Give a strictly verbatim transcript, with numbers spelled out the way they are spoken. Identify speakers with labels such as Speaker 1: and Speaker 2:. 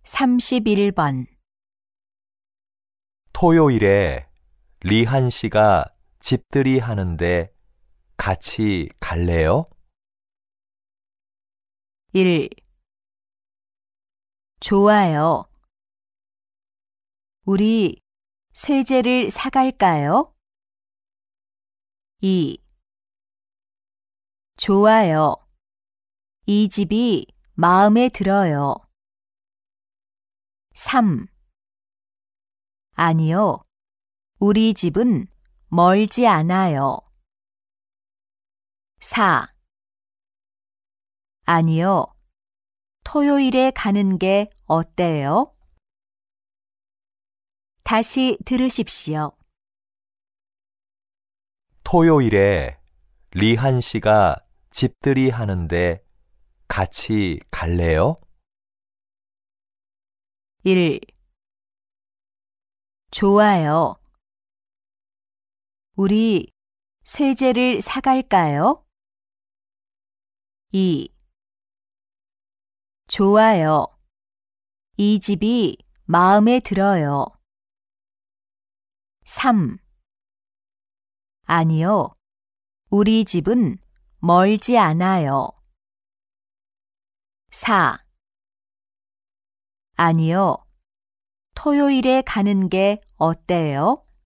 Speaker 1: 삼십일 번
Speaker 2: 토요일에 리한 씨가 집들이 하는데 같이 갈래요?
Speaker 1: 일. 좋아요. 우리 세제를 사갈까요? 이. 좋아요. 이 집이 마음에 들어요. 삼. 아니요. 우리 집은 멀지 않아요. 사. 아니요. 토요일에 가는 게 어때요? 다시 들으십시오.
Speaker 2: 토요일에 리한 씨가 집들이 하는데 같이 갈래요?
Speaker 1: 일. 좋아요. 우리 세제를 사갈까요? 이. 좋아요. 이 집이 마음에 들어요. 삼. 아니요. 우리 집은 멀지 않아요. 사. 아니요. 토요일에 가는 게 어때요?